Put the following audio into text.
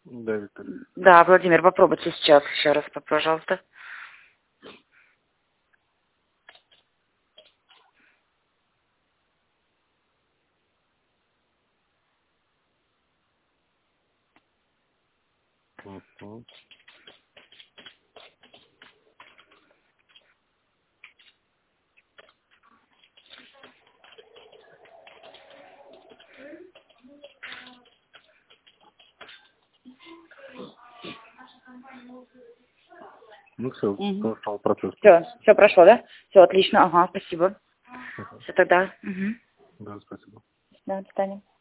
Да, Виктор. Да, Владимир, попробуйте сейчас еще раз, пожалуйста. Угу. Ну все, прошел процесс. Все прошло, да? Все, отлично, ага, спасибо. Все тогда. Да, спасибо. До свидания.